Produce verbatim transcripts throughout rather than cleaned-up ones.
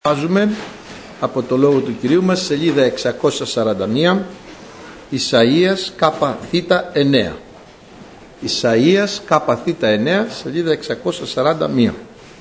Βάζουμε από το λόγο του Κυρίου μας σελίδα εξακόσια σαράντα μία, Ισαΐας ΚΘ εννέα. Ισαΐας ΚΘ εννέα, σελίδα εξακόσια σαράντα μία.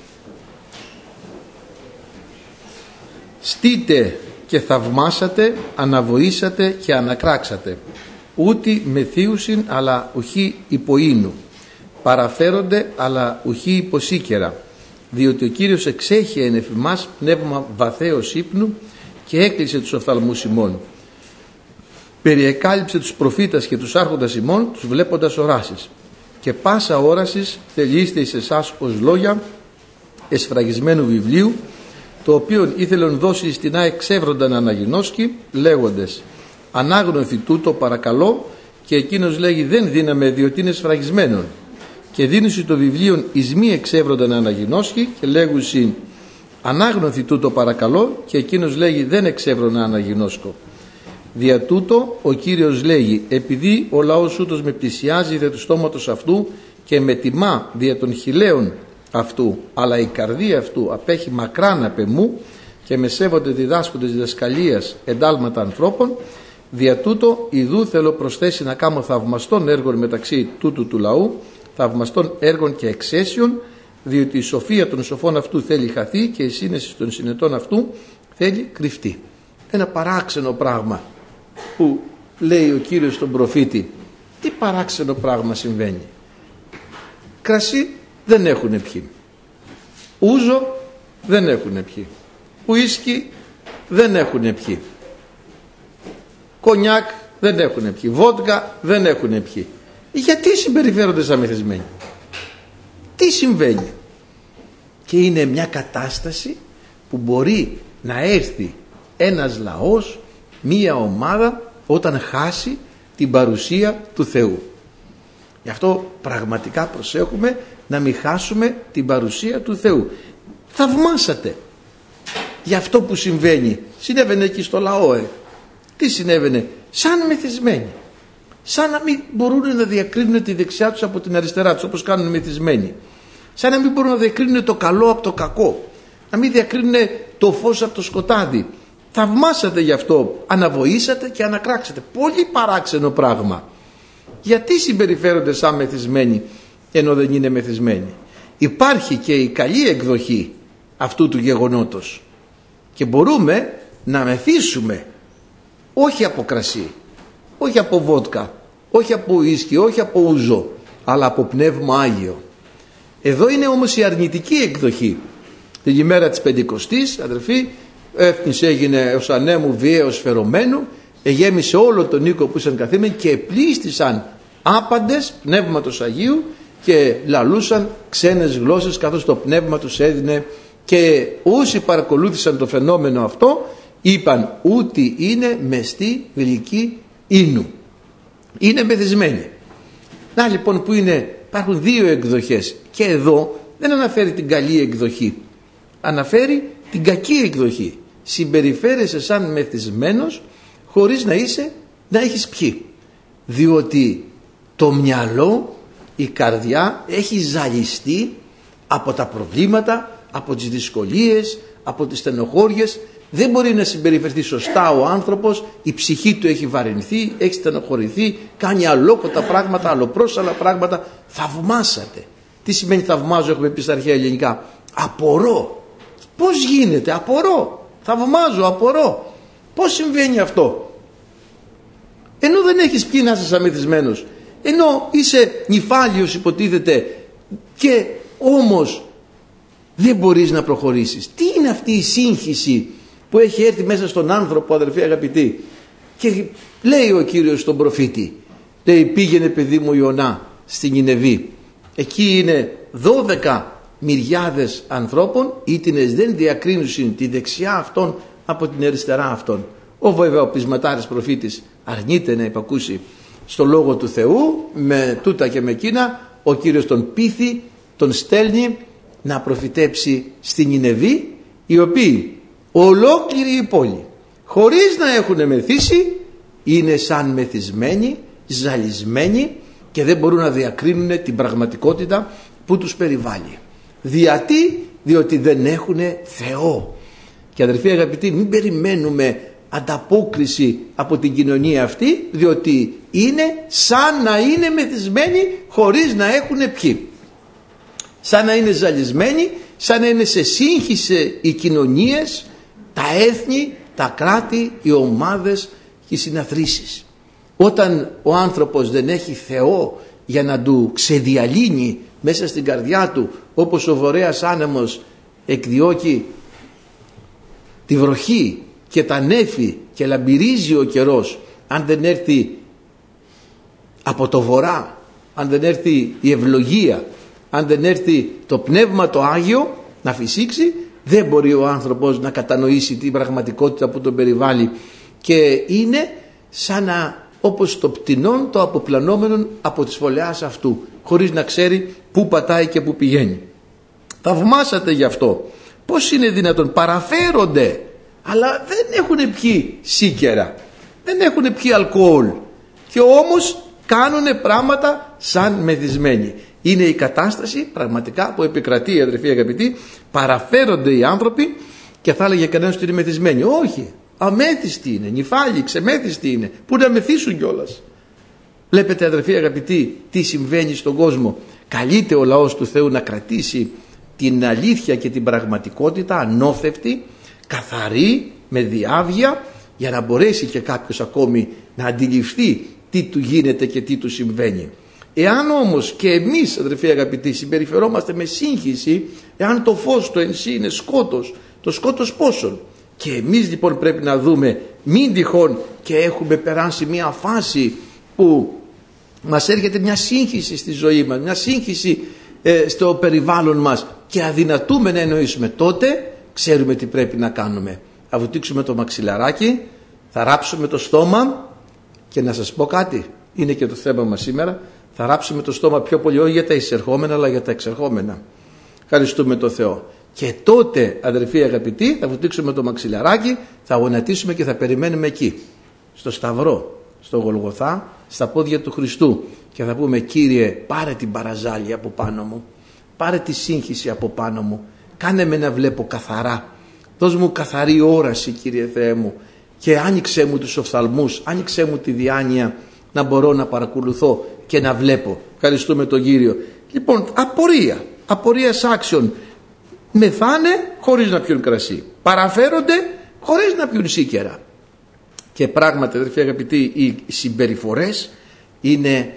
Στείτε και θαυμάσατε, αναβοήσατε και ανακράξατε, ούτι μεθύουσιν αλλά ουχή υποήνου, παραφέρονται αλλά ουχή υποσύκερα, διότι ο Κύριος εξέχει εν εφημάς πνεύμα βαθέως ύπνου και έκλεισε τους οφθαλμούς ημών. Περιεκάλυψε τους προφήτας και τους άρχοντας ημών, τους βλέποντας οράσεις. Και πάσα όρασης θελείστε εις εσάς ως λόγια εσφραγισμένου βιβλίου, το οποίο ήθελον δώσει στην ά εξεύρονταν αναγινώσκη, λέγοντες ανάγνωθη τούτο παρακαλώ, και εκείνος λέγει δεν δύναμε διότι είναι σφραγισμένον. Και δίνουσι το βιβλίο εις μη εξεύρονταν αναγινώσκη και λέγουσι ανάγνωθη τούτο παρακαλώ, και εκείνος λέγει δεν εξεύρωνα αναγινώσκο. Δια τούτο ο Κύριος λέγει επειδή ο λαός ούτως με πλησιάζει δια του στόματος αυτού και με τιμά δια των χιλέων αυτού, αλλά η καρδία αυτού απέχει μακράν απ' εμού και με σέβονται διδάσκοντες διδασκαλίας εντάλματα ανθρώπων, δια τούτο ιδού θέλω προσθέσει να κάνω θαυμαστών έργων μεταξύ τούτου του λαού, θαυμαστών έργων και εξαίσιων, διότι η σοφία των σοφών αυτού θέλει χαθεί και η σύνεση των συνετών αυτού θέλει κρυφτεί. Ένα παράξενο πράγμα που λέει ο Κύριος στον προφήτη. Τι παράξενο πράγμα συμβαίνει? Κρασί δεν έχουν πιει, ούζο δεν έχουν πιει, ουίσκι δεν έχουν πιει, κονιάκ δεν έχουν πιει, βόντκα δεν έχουν πιει. Γιατί συμπεριφέρονται σαν μεθυσμένοι? Τι συμβαίνει? Και είναι μια κατάσταση που μπορεί να έρθει ένας λαός, μία ομάδα, όταν χάσει την παρουσία του Θεού. Γι' αυτό πραγματικά προσέχουμε να μην χάσουμε την παρουσία του Θεού. Θαυμάσατε για αυτό που συμβαίνει. Συνέβαινε εκεί στο λαό. Ε. Τι συνέβαινε? Σαν μεθυσμένοι. Σαν να μην μπορούν να διακρίνουν τη δεξιά τους από την αριστερά τους, όπως κάνουν οι μεθυσμένοι. Σαν να μην μπορούν να διακρίνουν το καλό από το κακό. Να μην διακρίνουν το φως από το σκοτάδι. Θαυμάσατε γι' αυτό, αναβοήσατε και ανακράξατε. Πολύ παράξενο πράγμα. Γιατί συμπεριφέρονται σαν μεθυσμένοι ενώ δεν είναι μεθυσμένοι? Υπάρχει και η καλή εκδοχή αυτού του γεγονότος και μπορούμε να μεθύσουμε, όχι από κρασί, όχι από βότκα, όχι από ουίσκι, όχι από ούζο, αλλά από πνεύμα Άγιο. Εδώ είναι όμως η αρνητική εκδοχή. Την ημέρα της Πεντηκοστής, αδερφοί, έφνης έγινε ως ανέμου βίαιος φερωμένου, εγέμισε όλο τον οίκο που ήσαν καθήμενοι και πλήστησαν άπαντες πνεύματος Αγίου και λαλούσαν ξένες γλώσσες καθώς το πνεύμα τους έδινε, και όσοι παρακολούθησαν το φαινόμενο αυτό είπαν ούτι είναι μεστή γλυκή ίνου. Είναι μεθυσμένοι. Να λοιπόν που είναι, υπάρχουν δύο εκδοχές και εδώ δεν αναφέρει την καλή εκδοχή, αναφέρει την κακή εκδοχή. Συμπεριφέρεσαι σαν μεθυσμένος χωρίς να είσαι, να έχεις πιει, διότι το μυαλό, η καρδιά έχει ζαλιστεί από τα προβλήματα, από τις δυσκολίες, από τις στενοχώριες. Δεν μπορεί να συμπεριφερθεί σωστά ο άνθρωπος, η ψυχή του έχει βαρυνθεί, έχει στενοχωρηθεί, κάνει αλόκοτα πράγματα, αλλοπρόσαλα πράγματα. Θαυμάσατε. Τι σημαίνει θαυμάζω? Έχουμε πει στα αρχαία ελληνικά. Απορώ. Πώς γίνεται? Απορώ. Θαυμάζω, απορώ. Πώς συμβαίνει αυτό? Ενώ δεν έχεις πιει να είσαι αμεθυσμένος, ενώ είσαι νυφάλιος υποτίθεται, και όμως δεν μπορείς να προχωρήσεις. Τι είναι αυτή η σύγχυση που έχει έρθει μέσα στον άνθρωπο, αδελφοί αγαπητοί? Και λέει ο Κύριος στον προφήτη, λέει πήγαινε παιδί μου Ιωνά στην Νινεβή, εκεί είναι δώδεκα μυριάδες ανθρώπων, ήτινες δεν διακρίνουσιν τη δεξιά αυτών από την αριστερά αυτών. Ο βέβαια ο πεισματάρης προφήτης αρνείται να υπακούσει στο λόγο του Θεού, με τούτα και με εκείνα ο Κύριος τον πείθει, τον στέλνει να προφητέψει στην Νινεβή, οι οποίοι ολόκληρη η πόλη χωρίς να έχουν μεθύσει είναι σαν μεθυσμένοι, ζαλισμένοι και δεν μπορούν να διακρίνουν την πραγματικότητα που τους περιβάλλει. Γιατί? Διότι δεν έχουν Θεό. Και αδερφοί αγαπητοί, μην περιμένουμε ανταπόκριση από την κοινωνία αυτή, διότι είναι σαν να είναι μεθυσμένοι χωρίς να έχουν πιει. Σαν να είναι ζαλισμένοι, σαν να είναι σε σύγχυση οι κοινωνίες, τα έθνη, τα κράτη, οι ομάδες και οι συναθρήσεις. Όταν ο άνθρωπος δεν έχει Θεό για να του ξεδιαλύνει μέσα στην καρδιά του, όπως ο βορέας άνεμος εκδιώκει τη βροχή και τα νέφη και λαμπυρίζει ο καιρός, αν δεν έρθει από το βορρά, αν δεν έρθει η ευλογία, αν δεν έρθει το Πνεύμα το Άγιο να φυσήξει, δεν μπορεί ο άνθρωπος να κατανοήσει την πραγματικότητα που τον περιβάλλει, και είναι σαν να, όπως το πτηνόν το αποπλανόμενον από τις φωλεάς αυτού, χωρίς να ξέρει πού πατάει και πού πηγαίνει. Θαυμάσατε γι' αυτό. Πώς είναι δυνατόν? Παραφέρονται, αλλά δεν έχουν πιει σίκερα, δεν έχουν πιει αλκοόλ, και όμως κάνουν πράγματα σαν μεθυσμένοι. Είναι η κατάσταση πραγματικά που επικρατεί, αδερφοί αγαπητοί. Παραφέρονται οι άνθρωποι, και θα έλεγε κανένας ότι είναι μεθυσμένοι. Όχι, αμέθιστοι είναι, νυφάλιοι, ξεμέθιστοι είναι, που να μεθύσουν κιόλας. Βλέπετε, αδερφοί αγαπητοί, τι συμβαίνει στον κόσμο. Καλείται ο λαός του Θεού να κρατήσει την αλήθεια και την πραγματικότητα ανώθευτη, καθαρή, με διάβγεια, για να μπορέσει και κάποιος ακόμη να αντιληφθεί τι του γίνεται και τι του συμβαίνει. Εάν όμως και εμείς, αδερφοί αγαπητοί, συμπεριφερόμαστε με σύγχυση, εάν το φως το εν σύ είναι σκότος, το σκότος πόσον? Και εμείς λοιπόν πρέπει να δούμε, μην τυχόν και έχουμε περάσει μια φάση που μας έρχεται μια σύγχυση στη ζωή μας, μια σύγχυση ε, στο περιβάλλον μας, και αδυνατούμε να εννοήσουμε. Τότε ξέρουμε τι πρέπει να κάνουμε. Θα βουτήξουμε το μαξιλαράκι, θα ράψουμε το στόμα, και να σας πω κάτι, είναι και το θέμα μας σήμερα, θα ράψουμε το στόμα πιο πολύ όχι για τα εισερχόμενα, αλλά για τα εξερχόμενα. Ευχαριστούμε τον Θεό. Και τότε, αδερφοί αγαπητοί, θα βουτήξουμε το μαξιλαράκι, θα γονατίσουμε και θα περιμένουμε εκεί, στο Σταυρό, στο Γολγοθά, στα πόδια του Χριστού, και θα πούμε: Κύριε, πάρε την παραζάλια από πάνω μου, πάρε τη σύγχυση από πάνω μου, κάνε με να βλέπω καθαρά, δώσ' μου καθαρή όραση, Κύριε Θεέ μου, και άνοιξέ μου τους οφθαλμούς, άνοιξέ μου τη διάνοια, να μπορώ να παρακολουθώ και να βλέπω. Ευχαριστούμε τον Κύριο. Λοιπόν, απορία, απορία άξιων. Μεθάνε χωρίς να πιούν κρασί, παραφέρονται χωρίς να πιούν σίκερα. Και πράγματι, αδερφοί αγαπητοί, οι συμπεριφορές είναι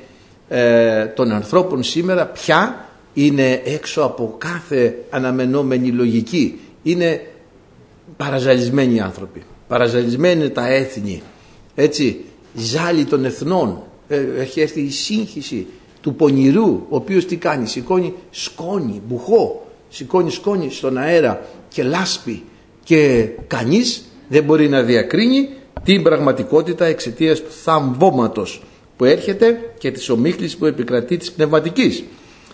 ε, των ανθρώπων σήμερα πια είναι έξω από κάθε αναμενόμενη λογική. Είναι παραζαλισμένοι άνθρωποι, παραζαλισμένοι τα έθνη, έτσι, ζάλι των εθνών. ε, έχει έρθει η σύγχυση του πονηρού, ο οποίος τι κάνει? Σηκώνει σκόνη, μπουχό, σηκώνει σκόνη στον αέρα και λάσπη, και κανείς δεν μπορεί να διακρίνει την πραγματικότητα εξαιτίας του θαμβώματος που έρχεται και της ομίχλησης που επικρατεί της πνευματικής.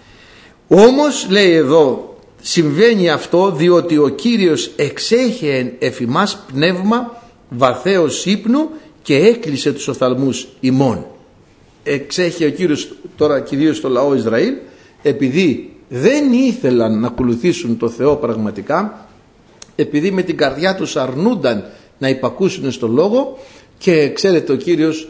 Όμως, λέει εδώ, συμβαίνει αυτό διότι ο Κύριος εξέχε εφ' ημάς πνεύμα βαθέως ύπνου και έκλεισε τους οφθαλμούς ημών. Εξέχε ο Κύριος τώρα κυρίως στο λαό Ισραήλ, επειδή δεν ήθελαν να ακολουθήσουν το Θεό πραγματικά, επειδή με την καρδιά τους αρνούνταν να υπακούσουν στο λόγο. Και ξέρετε, ο Κύριος,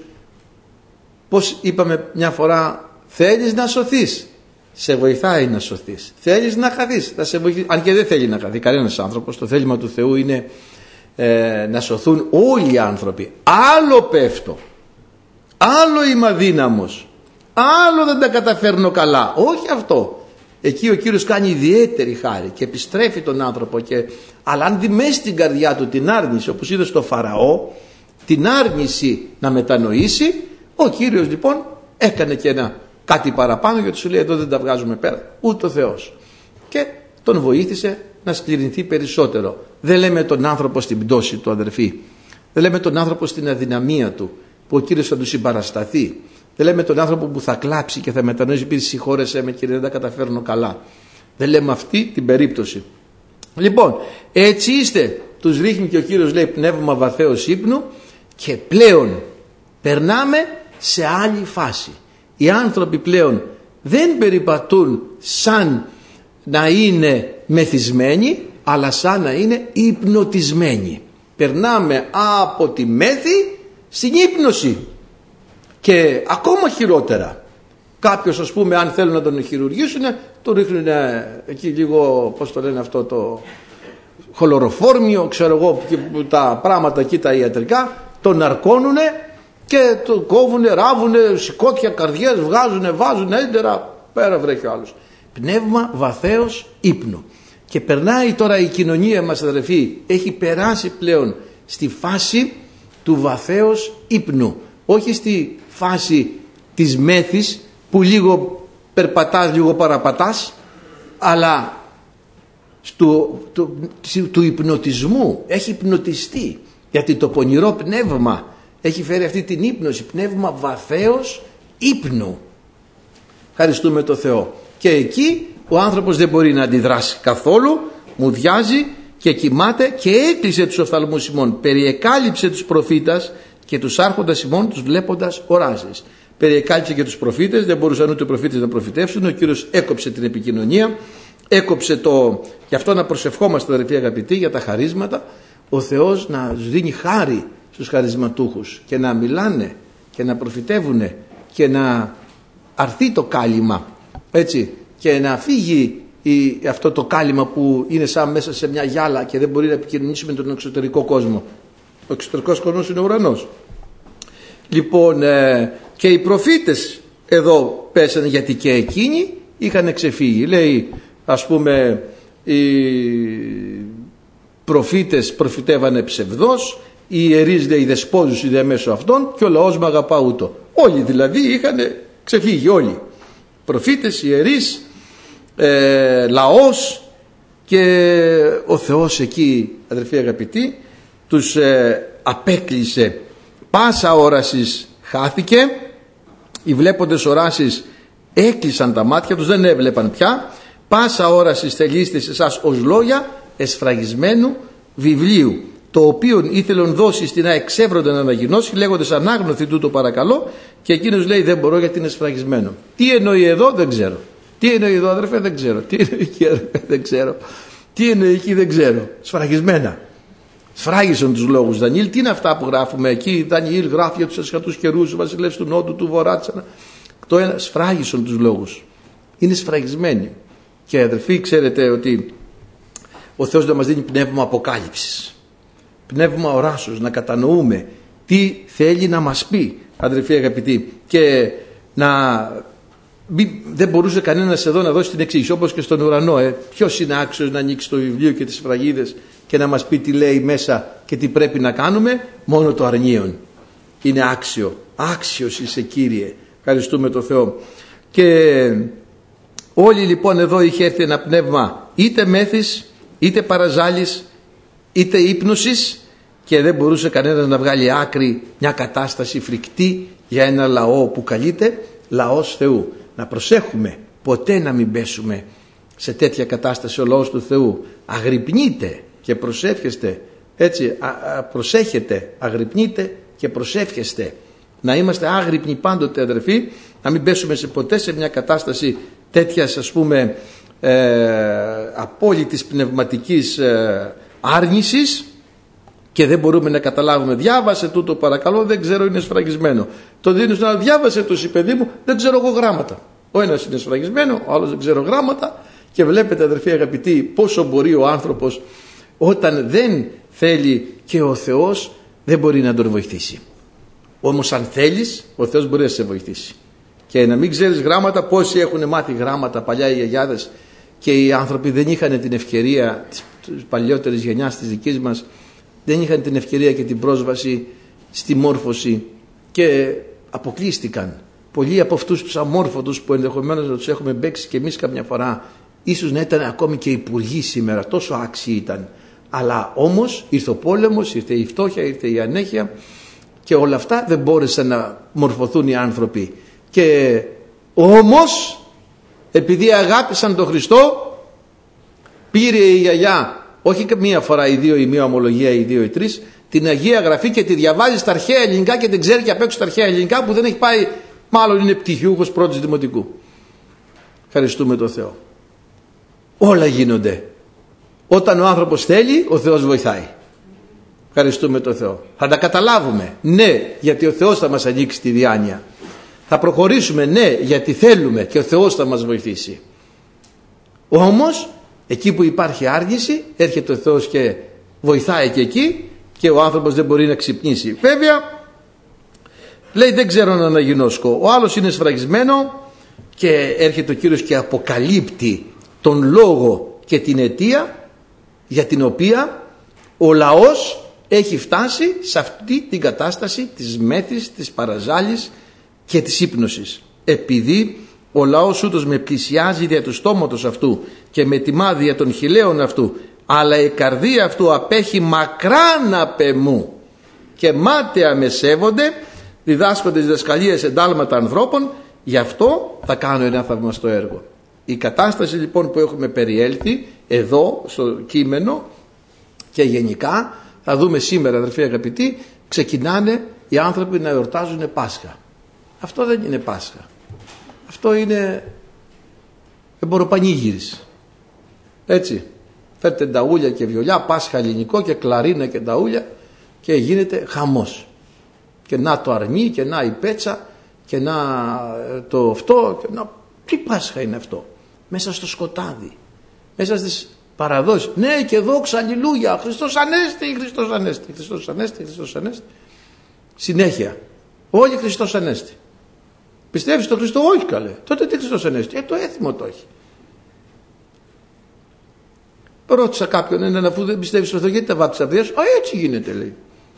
πως είπαμε μια φορά, θέλεις να σωθείς, σε βοηθάει να σωθείς. Θέλεις να χαθείς, θα σε βοηθήσει. Αν και δεν θέλει να χαθεί κανένας άνθρωπος, το θέλημα του Θεού είναι ε, να σωθούν όλοι οι άνθρωποι. Άλλο πέφτω, άλλο είμαι αδύναμος, άλλο δεν τα καταφέρνω καλά. Όχι αυτό. Εκεί ο Κύριος κάνει ιδιαίτερη χάρη και επιστρέφει τον άνθρωπο, και... αλλά αν δει μέσα στην καρδιά του την άρνηση, όπως είδε στο Φαραώ, την άρνηση να μετανοήσει, ο Κύριος λοιπόν έκανε και ένα κάτι παραπάνω, γιατί σου λέει: εδώ δεν τα βγάζουμε πέρα, ούτε ο Θεός. Και τον βοήθησε να σκληρυνθεί περισσότερο. Δεν λέμε τον άνθρωπο στην πτώση του, αδερφοί. Δεν λέμε τον άνθρωπο στην αδυναμία του, που ο Κύριος θα του συμπαρασταθεί. Δεν λέμε τον άνθρωπο που θα κλάψει και θα μετανοήσει: πει συγχώρεσέ με, Κύριε, δεν τα καταφέρνω καλά. Δεν λέμε αυτή την περίπτωση. Λοιπόν, έτσι είστε. Τους ρίχνει και ο Κύριος, λέει, πνεύμα βαθέως ύπνου, και πλέον περνάμε σε άλλη φάση. Οι άνθρωποι πλέον δεν περιπατούν σαν να είναι μεθυσμένοι, αλλά σαν να είναι υπνοτισμένοι. Περνάμε από τη μέθη στην ύπνωση. Και ακόμα χειρότερα, κάποιος, ας πούμε, αν θέλουν να τον χειρουργήσουν, το ρίχνουν εκεί λίγο, πώς το λένε αυτό, το χλωροφόρμιο, ξέρω εγώ, τα πράγματα εκεί τα ιατρικά, τον ναρκώνουνε και το κόβουνε, ράβουνε σηκώτια, καρδιές, βγάζουνε, βάζουνε έντερα, πέρα βρέχει ο άλλος. Πνεύμα βαθέως ύπνο. Και περνάει τώρα η κοινωνία μας, αδερφοί, έχει περάσει πλέον στη φάση του βαθέως ύπνου, όχι στη φάση της μέθης που λίγο περπατάς, λίγο παραπατάς, αλλά του, του, του υπνοτισμού. Έχει υπνοτιστεί, γιατί το πονηρό πνεύμα έχει φέρει αυτή την ύπνωση, πνεύμα βαθέως ύπνου. Ευχαριστούμε το Θεό. Και εκεί ο άνθρωπος δεν μπορεί να αντιδράσει καθόλου, μουδιάζει και κοιμάται, και έκλεισε τους οφθαλμούς ημών, περιεκάλυψε τους προφήτας και τους άρχοντας ημών τους βλέποντας οράσεις. Περιεκάλυψε και τους προφήτες, δεν μπορούσαν ούτε οι προφήτες να προφητεύσουν. Ο Κύριος έκοψε την επικοινωνία, έκοψε το. Γι' αυτό να προσευχόμαστε, αδερφοί αγαπητοί, για τα χαρίσματα. Ο Θεός να δίνει χάρη στους χαρισματούχους και να μιλάνε και να προφητεύουν και να αρθεί το κάλυμα, έτσι, και να φύγει η, αυτό το κάλυμα που είναι σαν μέσα σε μια γυάλα και δεν μπορεί να επικοινωνήσει με τον εξωτερικό κόσμο. Ο εξωτερικός κόσμος είναι ο ουρανός. Λοιπόν, ε, και οι προφήτες εδώ πέσανε, γιατί και εκείνοι είχαν ξεφύγει. Λέει, ας πούμε, οι προφήτες προφητεύανε ψευδός, οι ιερείς, λέει, δεσπόζους είναι μέσω αυτών, και ο λαός με αγαπά ούτω. Όλοι δηλαδή είχαν ξεφύγει, όλοι. Προφήτες, ιερείς, ε, λαός, και ο Θεός εκεί, αδερφοί αγαπητοί, τους ε, απέκλεισε. Πάσα όρασης χάθηκε, οι βλέποντες οράσεις έκλεισαν τα μάτια τους, δεν έβλεπαν πια. Πάσα όρασης θελήστε σε εσάς ως λόγια εσφραγισμένου βιβλίου, το οποίον ήθελον δώσει στην αεξεύροντα να αναγινώσει, λέγοντας ανάγνωθη τούτο παρακαλώ, και εκείνος λέει δεν μπορώ γιατί είναι σφραγισμένο. Τι εννοεί εδώ δεν ξέρω. Τι εννοεί εδώ, αδερφέ, δεν ξέρω. Τι εννοεί εκεί, αδερφέ, δεν ξέρω. Τι εννοεί εκεί, δεν ξέρω. Σφραγισμένα. Σφράγισαν τους λόγους. Δανιήλ, τι είναι αυτά που γράφουμε εκεί? Δανιήλ γράφει για τους ασχατούς καιρούς, βασιλεύς του Νότου, του Βορρά. Το ένα, σφράγισαν τους λόγους. Είναι σφραγισμένοι. Και αδερφοί, ξέρετε ότι ο Θεός δεν μας δίνει πνεύμα αποκάλυψης, πνεύμα οράσεως, να κατανοούμε τι θέλει να μας πει, αδερφοί αγαπητοί, και να μη, δεν μπορούσε κανένας εδώ να δώσει την εξήγηση, όπως και στον ουρανό. Ε. Ποιος είναι άξιος να ανοίξει το βιβλίο και τις σφραγίδες και να μας πει τι λέει μέσα και τι πρέπει να κάνουμε? Μόνο το αρνίον είναι άξιο. Άξιος είσαι, Κύριε. Ευχαριστούμε το Θεό. Και όλοι λοιπόν εδώ είχε έρθει ένα πνεύμα είτε μέθης, είτε παραζάλης, είτε ύπνωσης, και δεν μπορούσε κανένας να βγάλει άκρη μια κατάσταση φρικτή για ένα λαό που καλείται λαός Θεού. Να προσέχουμε ποτέ να μην πέσουμε σε τέτοια κατάσταση. Ο λαός του Θεού αγρυπνείτε και προσεύχεστε, έτσι, α, α, προσέχετε, αγρυπνείτε και προσεύχεστε. Να είμαστε άγρυπνοι πάντοτε, αδερφοί, να μην πέσουμε σε ποτέ σε μια κατάσταση τέτοιας, ας πούμε, ε, απόλυτης πνευματικής ε, άρνησης, και δεν μπορούμε να καταλάβουμε. Διάβασε τούτο παρακαλώ, δεν ξέρω, είναι σφραγισμένο. Το δίνεις να διάβασε το, εσύ παιδί μου, δεν ξέρω εγώ γράμματα. Ο ένας είναι σφραγισμένο, ο άλλος δεν ξέρω γράμματα. Και βλέπετε, αδερφοί αγαπητοί, πόσο μπορεί ο άνθρωπος όταν δεν θέλει, και ο Θεός δεν μπορεί να τον βοηθήσει. Όμως αν θέλεις, ο Θεός μπορεί να σε βοηθήσει. Και να μην ξέρεις γράμματα, πόσοι έχουν μάθει γράμματα παλιά οι γιαγιάδες, και οι άνθρωποι δεν είχαν την ευκαιρία, της παλιότερης γενιάς της δικής μας, δεν είχαν την ευκαιρία και την πρόσβαση στη μόρφωση και αποκλείστηκαν. Πολλοί από αυτούς τους αμόρφωτους που ενδεχομένως να τους έχουμε μπέξει και εμείς καμιά φορά, ίσως να ήταν ακόμη και υπουργοί σήμερα, τόσο άξιοι ήταν. Αλλά όμως ήρθε ο πόλεμος, ήρθε η φτώχεια, ήρθε η ανέχεια, και όλα αυτά δεν μπόρεσαν να μορφωθούν οι άνθρωποι. Και όμως επειδή αγάπησαν τον Χριστό, πήρε η γιαγιά, όχι μία φορά ή δύο, ή μία ομολογία ή δύο ή τρεις, την Αγία Γραφή και τη διαβάζει στα αρχαία ελληνικά και την ξέρει και απ' έξω στα αρχαία ελληνικά, που δεν έχει πάει, μάλλον είναι πτυχιούχος πρώτης δημοτικού. Ευχαριστούμε τον Θεό. Όλα γίνονται Όταν ο άνθρωπος θέλει, ο Θεός βοηθάει. Ευχαριστούμε τον Θεό. Θα τα καταλάβουμε, ναι, γιατί ο Θεός θα μας ανοίξει τη διάνοια. Θα προχωρήσουμε, ναι, γιατί θέλουμε και ο Θεός θα μας βοηθήσει. Όμως εκεί που υπάρχει άργηση, έρχεται ο Θεός και βοηθάει και εκεί, και ο άνθρωπος δεν μπορεί να ξυπνήσει. Βέβαια λέει, δεν ξέρω να αναγινώσκω. Ο άλλος είναι σφραγισμένο και έρχεται ο Κύριος και αποκαλύπτει τον λόγο και την αιτία για την οποία ο λαός έχει φτάσει σε αυτή την κατάσταση της μέθης, της παραζάλης και της ύπνωσης. Επειδή ο λαός ούτως με πλησιάζει δια του στόματος αυτού και με τιμά δια των χειλαίων αυτού, αλλά η καρδία αυτού απέχει μακράν απ' εμού και μάταια με σέβονται, διδάσκονται διδασκαλίες εντάλματα ανθρώπων, γι' αυτό θα κάνω ένα θαυμαστό έργο. Η κατάσταση λοιπόν που έχουμε περιέλθει εδώ στο κείμενο και γενικά θα δούμε σήμερα, αδερφοί αγαπητοί, ξεκινάνε οι άνθρωποι να εορτάζουν Πάσχα. Αυτό δεν είναι Πάσχα. Αυτό είναι εμποροπανήγυρης. Έτσι. Φέρτε νταούλια και βιολιά, Πάσχα ελληνικό και κλαρίνα και νταούλια και γίνεται χαμός. Και να το αρνί και να η πέτσα και να το αυτό και να... Τι Πάσχα είναι αυτό? Μέσα στο σκοτάδι, μέσα στις παραδόσεις. Ναι, και δόξα, αλληλούια, Χριστός Ανέστη, Χριστός Ανέστη, Χριστός Ανέστη, Χριστός Ανέστη. Συνέχεια. Όλοι Χριστός Ανέστη. Πιστεύεις στον Χριστό? Όχι καλέ. Τότε τι Χριστός Ανέστη? Ε, το έθιμο το έχει. Ρώτησα κάποιον, έναν, αφού δεν πιστεύεις στον Θεό, γιατί τα βάπτισα απ' διάσου? Α, έτσι γίνεται, λέει.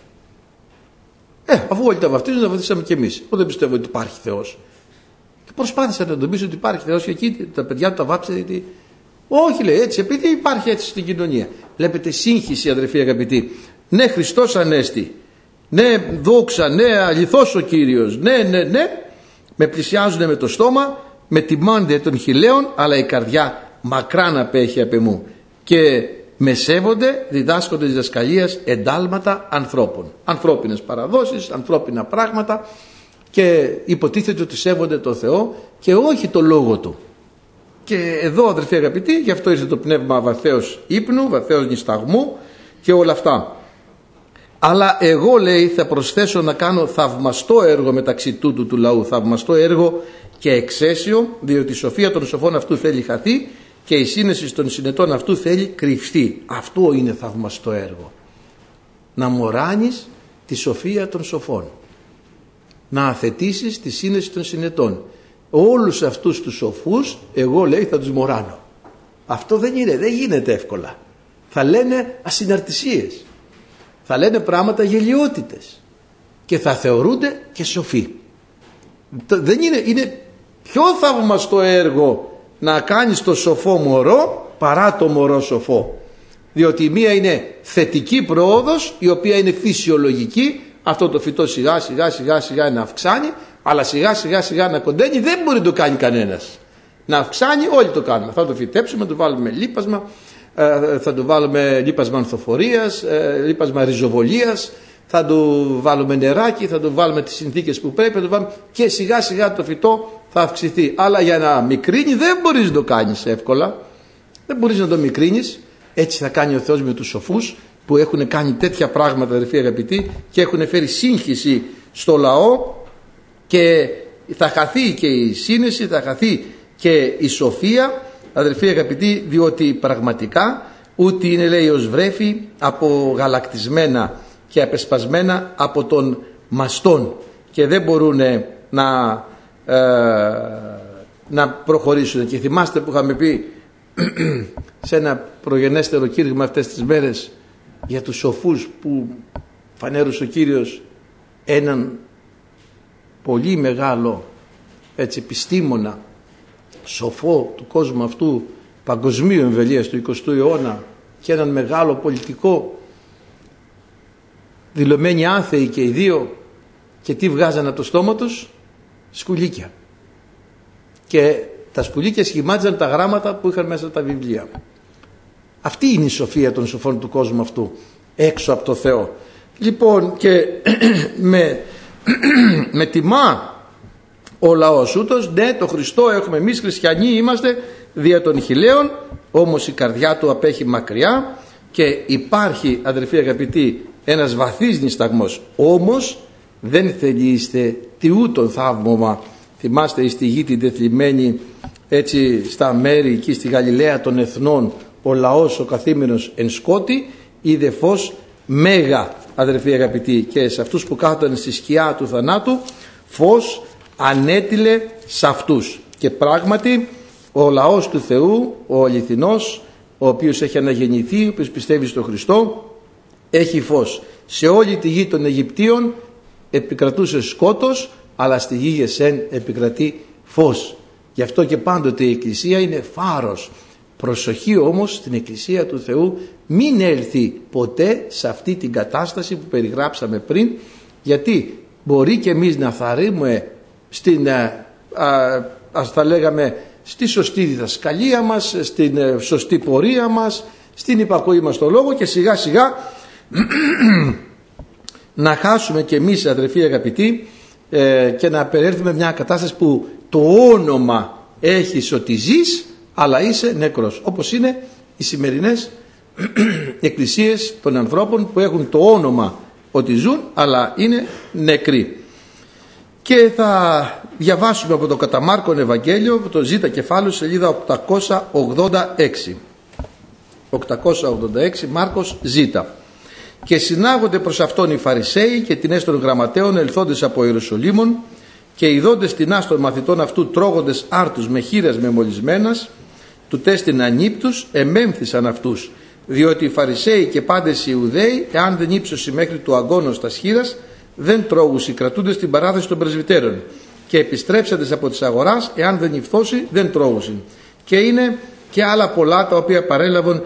Ε, αφού όλοι τα βαφτίζουν, τα βαφτίσαμε κι εμείς. Εγώ δεν πιστεύω ότι υπάρχει Θεός. Και προσπάθησα να τον πείσω ότι υπάρχει Θεός, και εκεί τα παιδιά του τα βάψανε. Γιατί... Όχι, λέει, έτσι, επειδή υπάρχει έτσι στην κοινωνία. Βλέπετε σύγχυση, αδερφοί αγαπητοί. Ναι, Χριστός Ανέστη. Ναι, δόξα, ναι, αληθώς ο Κύριος. Ναι, ναι, ναι. Με πλησιάζουν με το στόμα, με τιμάνται των χειλαίων, αλλά η καρδιά μακράν απέχει απ' εμού. Και με σέβονται, διδάσκονται διδασκαλίας εντάλματα ανθρώπων. Ανθρώπινες παραδόσεις, ανθρώπινα πράγματα, και υποτίθεται ότι σέβονται το Θεό και όχι το λόγο Του. Και εδώ, αδερφοί αγαπητοί, γι' αυτό ήρθε το πνεύμα βαθέως ύπνου, βαθέως νησταγμού και όλα αυτά. Αλλά εγώ, λέει, θα προσθέσω να κάνω θαυμαστό έργο μεταξύ τούτου του λαού, θαυμαστό έργο και εξαίσιο, διότι η σοφία των σοφών αυτού θέλει χαθεί και η σύνεση των συνετών αυτού θέλει κρυφτεί. Αυτό είναι θαυμαστό έργο. Να μωράνεις τη σοφία των σοφών, να αθετήσεις τη σύνεση των συνετών. Όλους αυτούς τους σοφούς εγώ, λέει, θα τους μωράνω. Αυτό δεν είναι, δεν γίνεται εύκολα. Θα λένε ασυναρτησίες, θα λένε πράγματα γελοιότητες και θα θεωρούνται και σοφοί. Δεν είναι, είναι πιο θαυμαστό έργο να κάνεις το σοφό μωρό παρά το μωρό σοφό. Διότι η μία είναι θετική πρόοδος, η οποία είναι φυσιολογική. Αυτό το φυτό σιγά σιγά σιγά σιγά να αυξάνει, αλλά σιγά σιγά σιγά να κοντένει δεν μπορεί να το κάνει κανένας. Να αυξάνει όλοι το κάνουμε. Θα το φυτέψουμε, το βάλουμε λίπασμα, θα το βάλουμε λίπασμα ανθοφορίας, λίπασμα ριζοβολίας, θα το βάλουμε νεράκι, θα το βάλουμε τις συνθήκες που πρέπει να το βάλουμε, και σιγά σιγά το φυτό θα αυξηθεί. Αλλά για να μικρύνει δεν μπορείς να το κάνεις εύκολα, δεν μπορείς να το μικρύνεις. Έτσι θα κάνει ο Θεός με τους σοφούς που έχουν κάνει τέτοια πράγματα, αδερφοί αγαπητοί, και έχουν φέρει σύγχυση στο λαό, και θα χαθεί και η σύνεση, θα χαθεί και η σοφία, αδερφοί αγαπητοί, διότι πραγματικά ούτε είναι, λέει, ως βρέφη απογαλακτισμένα και απεσπασμένα από τον μαστόν, και δεν μπορούν να, ε, να προχωρήσουν. Και θυμάστε που είχαμε πει σε ένα προγενέστερο κήρυγμα αυτές τις μέρες για τους σοφούς που φανέρωσε ο Κύριος έναν πολύ μεγάλο, έτσι, επιστήμονα, σοφό του κόσμου αυτού, παγκοσμίου εμβελίας του εικοστού αιώνα, και έναν μεγάλο πολιτικό, δηλωμένοι άθεοι και οι δύο, και τι βγάζαν από το στόμα τους? Σκουλίκια. Και τα σκουλίκια σχημάτιζαν τα γράμματα που είχαν μέσα τα βιβλία. Αυτή είναι η σοφία των σοφών του κόσμου αυτού, έξω από το Θεό. Λοιπόν, και με, με τιμά ο λαός ούτως, ναι, το Χριστό έχουμε εμείς, χριστιανοί είμαστε, δια των χιλέων, όμως η καρδιά του απέχει μακριά και υπάρχει, αδερφοί αγαπητοί, ένας βαθύς νησταγμός. Όμως δεν θελείστε τι ούτων θαύμωμα. Θυμάστε στη γη την τεθλιμμένη, έτσι στα μέρη εκεί στη Γαλιλαία των εθνών, ο λαός ο καθήμενος εν σκότη είδε φως μέγα, αδερφοί αγαπητοί, και σε αυτούς που κάθονταν στη σκιά του θανάτου φως ανέτειλε σε αυτούς. Και πράγματι ο λαός του Θεού, ο αληθινός, ο οποίος έχει αναγεννηθεί, ο οποίος πιστεύει στον Χριστό, έχει φως. Σε όλη τη γη των Αιγυπτίων επικρατούσε σκότος, αλλά στη γη Γεσέν επικρατεί φως. Γι' αυτό και πάντοτε η Εκκλησία είναι φάρος. Προσοχή όμως στην Εκκλησία του Θεού, μην έλθει ποτέ σε αυτή την κατάσταση που περιγράψαμε πριν, γιατί μπορεί και εμείς να θαρρύνουμε στην, α, α, ας τα λέγαμε, στη σωστή διδασκαλία μας, στην ε, σωστή πορεία μας, στην υπακοή μας στο λόγο, και σιγά σιγά να χάσουμε και εμείς, αδερφοί αγαπητοί, ε, και να περιέλθουμε μια κατάσταση που το όνομα έχεις ότι ζεις, αλλά είσαι νεκρός, όπως είναι οι σημερινές εκκλησίες των ανθρώπων που έχουν το όνομα ότι ζουν, αλλά είναι νεκροί. Και θα διαβάσουμε από το κατά Μάρκον Ευαγγέλιο, από το Ζ κεφάλαιο, σελίδα οκτακόσια ογδόντα έξι. οκτακόσια ογδόντα έξι Μάρκος Ζ. Και συνάγονται προς αυτόν οι Φαρισαίοι και την των γραμματέων ελθόντες από Ιερουσαλήμων, και ειδώντες την άστον μαθητών αυτού τρώγοντες άρτους με χείρας μεμολυσμένας, του τέστην ανύπτους, εμέμφθησαν αυτούς, διότι οι Φαρισαίοι και πάντες οι Ιουδαίοι, εάν δεν ύψωση μέχρι του αγκώνος τας χείρας, δεν τρώγουσι, κρατούνται στην παράθεση των πρεσβυτέρων, και επιστρέψαντες από τις αγοράς, εάν δεν υφθώσει, δεν τρώγουσι. Και είναι και άλλα πολλά τα οποία παρέλαβαν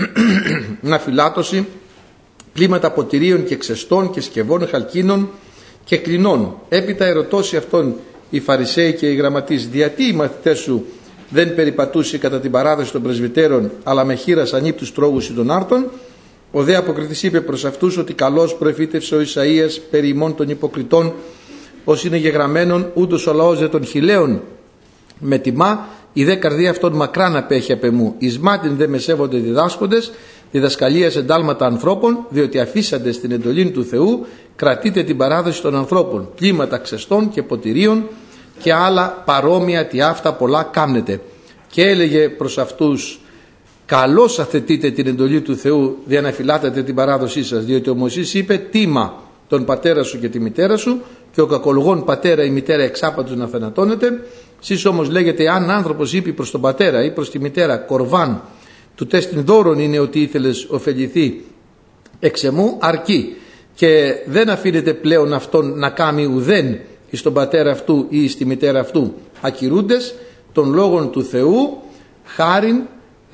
να φυλάτωση, πλήματα ποτηρίων και ξεστών και σκευών χαλκίνων και κλινών. Έπειτα ερωτώσει αυτόν οι Φαρισαίοι και οι γραμματείς, διατί οι μαθητές σου δεν περιπατούσε κατά την παράδοση των πρεσβυτέρων, αλλά με χείρας ανύπτους τρώγουσι των άρτων? Ο δε αποκριτής είπε προς αυτούς ότι καλώς προεφήτευσε ο Ισαΐας περί ημών των υποκριτών, ως είναι γεγραμμένον, ούτως ο λαός δε των χιλέων με τιμά, η δε καρδία αυτών μακράν απέχει απ' εμού. Εις μάτιν δε με σέβονται διδάσκοντες, διδασκαλίας εντάλματα ανθρώπων, διότι αφήσαντε στην εντολή του Θεού, κρατείτε την παράδοση των ανθρώπων, πλήματα ξεστών και ποτηρίων και άλλα παρόμοια τι αυτά πολλά κάμνετε. Και έλεγε προς αυτούς, καλώς αθετείτε την εντολή του Θεού, δια να φυλάτετε την παράδοσή σας, διότι ο Μωυσής είπε, τίμα τον πατέρα σου και τη μητέρα σου, και ο κακολογών πατέρα ή μητέρα εξάπατος να θανατώνεται. Σεις όμως λέγεται, αν άνθρωπος είπε προς τον πατέρα ή προς τη μητέρα, κορβάν του τέστην δώρον είναι ότι ήθελες ωφεληθεί εξ εμού, αρκεί, και δεν αφήνεται πλέον αυτόν να κάνει ουδέν εις τον πατέρα αυτού ή στη μητέρα αυτού, ακυρούντες των λόγων του Θεού χάριν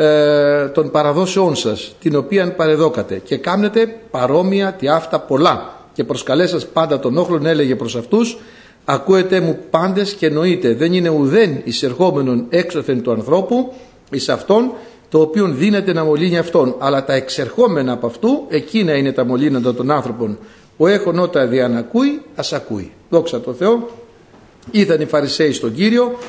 ε, των παραδόσεών σας, την οποίαν παρεδώκατε, και κάμνετε παρόμοια τι αυτά πολλά. Και προσκαλέσας πάντα τον όχλον έλεγε προς αυτούς, ακούετε μου πάντες και εννοείτε, δεν είναι ουδέν εισερχόμενον έξωθεν του ανθρώπου εις αυτόν, το οποίον δίνεται να μολύνει αυτόν, αλλά τα εξερχόμενα από αυτού, εκείνα είναι τα μολύνοντα των άνθρωπων. Ο έχων ότα διανακούει, ας ακούει. Δόξα τω Θεώ. Ήρθαν οι Φαρισαίοι στον Κύριο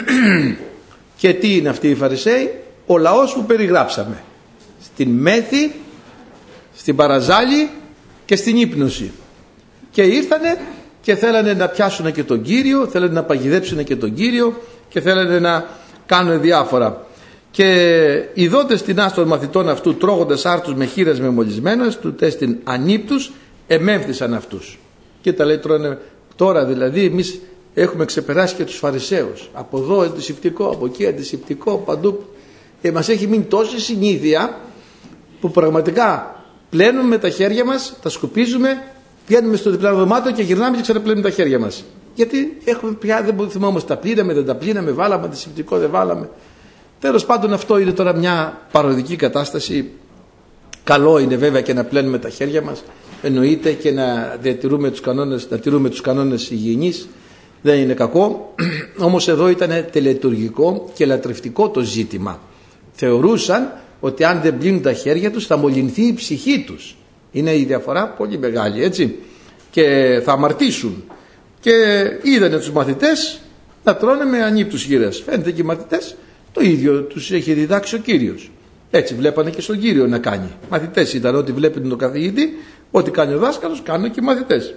και τι είναι αυτοί οι Φαρισαίοι? Ο λαός που περιγράψαμε, στην μέθη, στην παραζάλη και στην ύπνωση. Και ήρθανε και θέλανε να πιάσουν και τον Κύριο, θέλανε να παγιδέψουν και τον Κύριο και θέλανε να κάνουν διάφορα. Και ειδώντες την άστον μαθητών αυτού τρώγοντας άρτους με χείρας μεμολυσμένας, του τέστην ανύπτους, εμέμφθησαν αυτούς. Και τα λέει τρώνε, τώρα δηλαδή εμείς έχουμε ξεπεράσει και τους Φαρισαίους. Από εδώ αντισηπτικό, από εκεί αντισηπτικό, παντού. Ε, μας έχει μείνει τόση συνήθεια που πραγματικά πλένουμε με τα χέρια μας, τα σκουπίζουμε, βγαίνουμε στο διπλάνο δωμάτιο και γυρνάμε και ξαναπλένουμε τα χέρια μας. Γιατί έχουμε πια, δεν θυμόμαστε, τα πλύναμε, δεν τα πλύναμε, βάλαμε αντισηπτικό, δεν βάλαμε. Τέλος πάντων, αυτό είναι τώρα μια παροδική κατάσταση. Καλό είναι βέβαια και να πλένουμε τα χέρια μας, εννοείται, και να διατηρούμε τους κανόνες, να τηρούμε τους κανόνες υγιεινής, δεν είναι κακό. Όμως εδώ ήταν τελετουργικό και λατρευτικό το ζήτημα. Θεωρούσαν ότι αν δεν πλύνουν τα χέρια τους θα μολυνθεί η ψυχή τους. Είναι η διαφορά πολύ μεγάλη, έτσι, και θα αμαρτήσουν. Και είδανε τους μαθητές να τρώνε με ανύπτους χείρες. Φαίνεται και οι μαθητές Το ίδιο τους έχει διδάξει ο Κύριος. Έτσι βλέπανε και στον Κύριο να κάνει. Μαθητές ήταν, ό,τι βλέπουν τον καθηγητή, ό,τι κάνει ο δάσκαλος, κάνουν και οι μαθητές.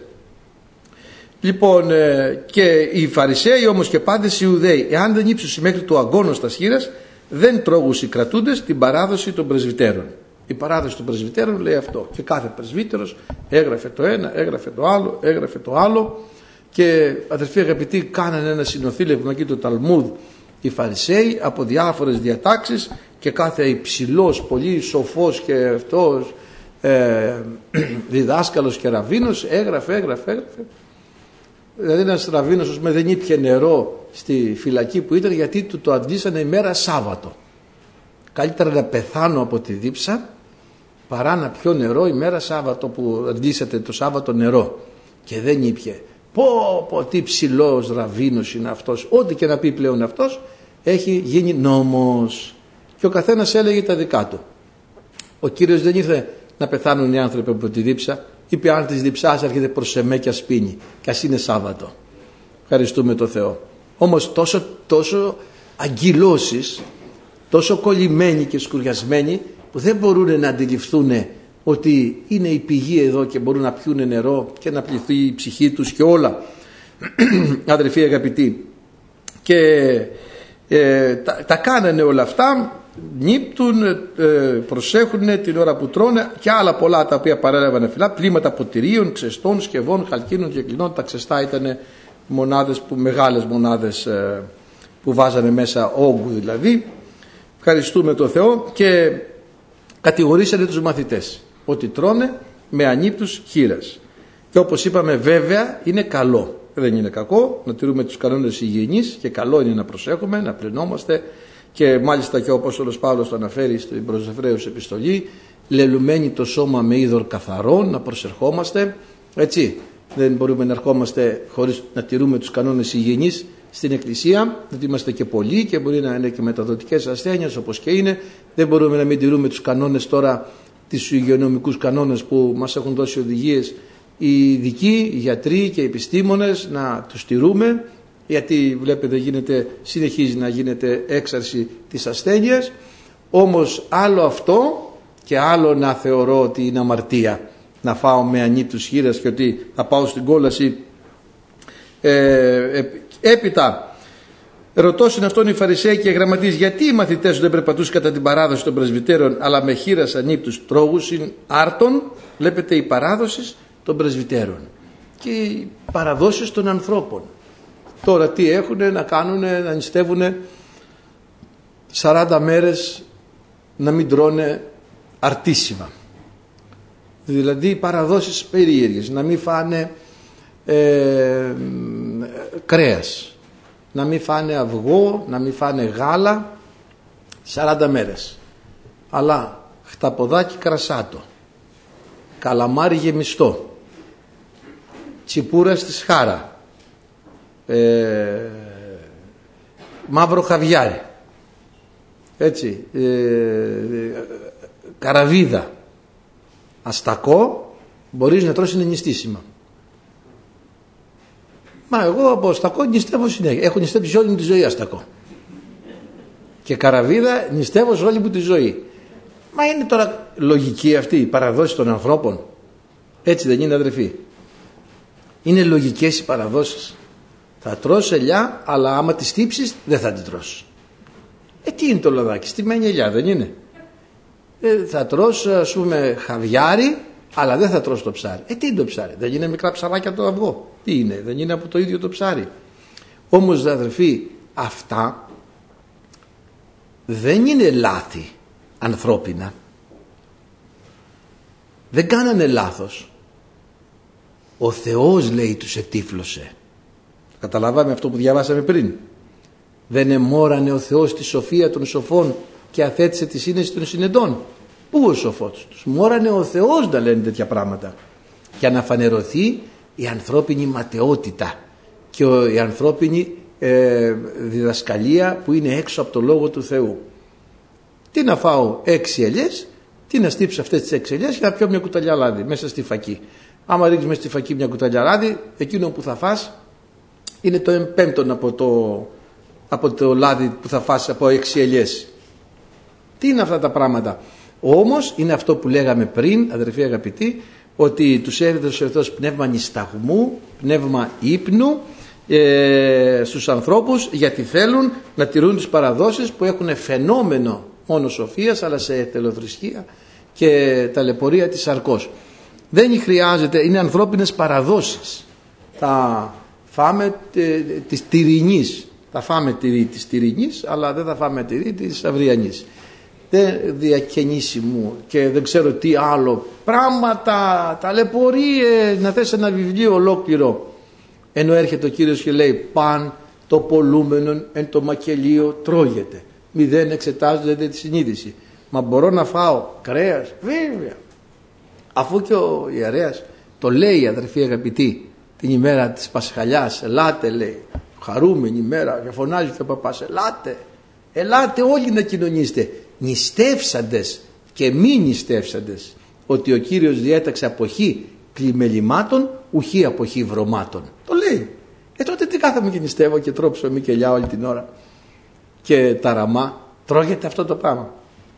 Λοιπόν, και οι Φαρισαίοι όμως και πάντες οι Ιουδαίοι, εάν δεν ύψουσι μέχρι το αγκώνος τας χείας, δεν τρώγουσι κρατούντες την παράδοση των πρεσβυτέρων. Η παράδοση των πρεσβυτέρων λέει αυτό. Και κάθε πρεσβύτερος έγραφε το ένα, έγραφε το άλλο, έγραφε το άλλο. Και αδερφοί αγαπητοί, κάνανε ένα συνοθήλευμα εκεί το Ταλμούδ οι Φαρισαίοι από διάφορες διατάξεις, και κάθε υψηλός, πολύ σοφός και αυτός ε, διδάσκαλος και ραβίνος έγραφε, έγραφε, έγραφε. Δηλαδή ένας ραβίνος δεν ήπιε νερό στη φυλακή που ήταν, γιατί του το αντλήσανε ημέρα Σάββατο. Καλύτερα να πεθάνω από τη δίψα παρά να πιω νερό ημέρα Σάββατο, που αντλήσατε το Σάββατο νερό. Και δεν ήπιε. Πω πω τι ψηλός ραβίνος είναι αυτός. Ό,τι και να πει πλέον αυτός, έχει γίνει νόμος. Και ο καθένας έλεγε τα δικά του. Ο Κύριος δεν ήρθε να πεθάνουν οι άνθρωποι από τη δίψα. Είπε, αν της διψάς έρχεται προς εμέ και ας πίνει, και ας είναι Σάββατο. Ευχαριστούμε το Θεό. Όμως τόσο, τόσο αγκυλώσεις, τόσο κολλημένοι και σκουριασμένοι, που δεν μπορούν να αντιληφθούν ότι είναι η πηγή εδώ και μπορούν να πιούν νερό και να πληθεί η ψυχή τους και όλα. Αδερφοί αγαπητοί, και ε, τα, τα κάνανε όλα αυτά, νύπτουν, ε, προσέχουν την ώρα που τρώνε, και άλλα πολλά τα οποία παρέλαβαν φυλά, πλήματα ποτηρίων, ξεστών, σκευών, χαλκίνων και κλινών. Τα ξεστά ήταν μονάδες που, μεγάλες μονάδες ε, που βάζανε μέσα όγκου δηλαδή. Ευχαριστούμε το Θεό. Και κατηγορήσανε τους μαθητές ότι τρώνε με ανύπτους χήρας. Και όπως είπαμε, βέβαια είναι καλό, δεν είναι κακό να τηρούμε τους κανόνες υγιεινής, και καλό είναι να προσέχουμε, να πλενόμαστε. Και μάλιστα και ο Απόστολος Παύλος το αναφέρει στην προς Εβραίους επιστολή, λελουμένοι το σώμα με είδωρ καθαρό, να προσερχόμαστε. Έτσι, δεν μπορούμε να ερχόμαστε χωρίς να τηρούμε τους κανόνες υγιεινής στην εκκλησία, γιατί είμαστε και πολλοί και μπορεί να είναι και μεταδοτικές ασθένειες όπως και είναι. Δεν μπορούμε να μην τηρούμε τους κανόνες τώρα, τις υγειονομικούς κανόνες που μας έχουν δώσει οδηγίες οι ειδικοί, οι γιατροί και οι επιστήμονες, να τους τηρούμε, γιατί βλέπετε γίνεται, συνεχίζει να γίνεται έξαρση της ασθένειας. Όμως άλλο αυτό και άλλο να θεωρώ ότι είναι αμαρτία να φάω με ανύπτους χήρας και ότι θα πάω στην κόλαση. ε, έπειτα ρωτώσουν αυτόν οι Φαρισαίοι και οι γραμματείς, γιατί οι μαθητές σου δεν περπατούσαν κατά την παράδοση των πρεσβυτέρων, αλλά με χήρας ανύπτους τρόγους είναι άρτων. Βλέπετε, οι παράδοσεις των πρεσβυτέρων και οι παραδόσεις των ανθρώπων. Τώρα τι έχουν να κάνουν, να νηστεύουν σαράντα μέρες να μην τρώνε αρτήσιμα. Δηλαδή παραδόσεις περίεργες, να μην φάνε ε, κρέας, να μην φάνε αυγό, να μην φάνε γάλα σαράντα μέρες. Αλλά χταποδάκι κρασάτο, καλαμάρι γεμιστό, τσιπούρα στη σχάρα, ε, μαύρο χαβιάρι, έτσι, ε, καραβίδα, αστακό, μπορείς να τρως, είναι νηστίσιμα. Μα εγώ από αστακό νηστεύω συνέχεια. Έχω νηστεύσει όλη μου τη ζωή αστακό. Και καραβίδα νηστεύω σε όλη μου τη ζωή. Μα είναι τώρα λογική αυτή η παραδόση των ανθρώπων? Έτσι δεν είναι, αδερφοί? Είναι λογικές οι παραδόσεις? Θα τρως ελιά, αλλά άμα τη στύψεις δεν θα την τρως. Ε, τι είναι το λαδάκι? Στημένη ελιά δεν είναι? Ε, θα τρως, ας πούμε, χαβιάρι, αλλά δεν θα τρως το ψάρι. Ε, τι είναι το ψάρι? Δεν είναι μικρά ψαράκια το αυγό? Τι είναι? Δεν είναι από το ίδιο το ψάρι? Όμως, αδερφοί, αυτά δεν είναι λάθη ανθρώπινα. Δεν κάνανε λάθος. Ο Θεός, λέει, τους ετύφλωσε. Καταλάβαμε αυτό που διαβάσαμε πριν? Δεν εμόρανε ο Θεός τη σοφία των σοφών και αθέτησε τη σύνεση των συνεντών? Πού ο σοφός? Τους μόρανε ο Θεός να λένε τέτοια πράγματα, για να φανερωθεί η ανθρώπινη ματαιότητα και η ανθρώπινη ε, διδασκαλία που είναι έξω από το Λόγο του Θεού. Τι να φάω έξι ελιές, τι να στύψω αυτές τις έξι ελιές και να πιω μια κουταλιά λάδι μέσα στη φακή. Άμα ρίξεις μέσα στη φακή μια κουταλιά λάδι, εκείνο που θα φας είναι το εμπέμπτον από το από το λάδι που θα φας από έξι ελιές. Τι είναι αυτά τα πράγματα? Όμως είναι αυτό που λέγαμε πριν, αδερφοί αγαπητοί, ότι τους έδωσε ο Θεός πνεύμα νησταγμού, πνεύμα ύπνου ε, στους ανθρώπους, γιατί θέλουν να τηρούν τις παραδόσεις που έχουν φαινόμενο μόνο σοφίας, αλλά σε τελοθρησκεία και ταλαιπωρία της σαρκός. Δεν χρειάζεται, είναι ανθρώπινες παραδόσεις. Θα φάμε της τυρινής, θα φάμε τυρί της τυρινής, αλλά δεν θα φάμε τυρί της αυριανής. Δεν διακαινήσιμου και δεν ξέρω τι άλλο πράγματα, ταλαιπωρίες, να θες ένα βιβλίο ολόκληρο, ενώ έρχεται ο Κύριος και λέει παν το πολλούμενον εν το μακελίο τρώγεται, μη δεν εξετάζεται τη συνείδηση. Μα μπορώ να φάω κρέας? Βέβαια, αφού και ο ιερέας το λέει, αδερφοί αγαπητοί, την ημέρα της Πασχαλιάς, ελάτε λέει, χαρούμενη ημέρα, και φωνάζει και ο παπάς, ελάτε, ελάτε όλοι να κοινωνήσετε, νηστεύσαντες και μη νηστεύσαντες, ότι ο Κύριος διέταξε αποχή κλιμελημάτων, ουχή αποχή βρωμάτων. Το λέει. Ε τότε τι κάθομαι και νηστεύω και τρώω ψωμί και ελιά όλη την ώρα και ταραμά? Τρώγεται αυτό το πράγμα.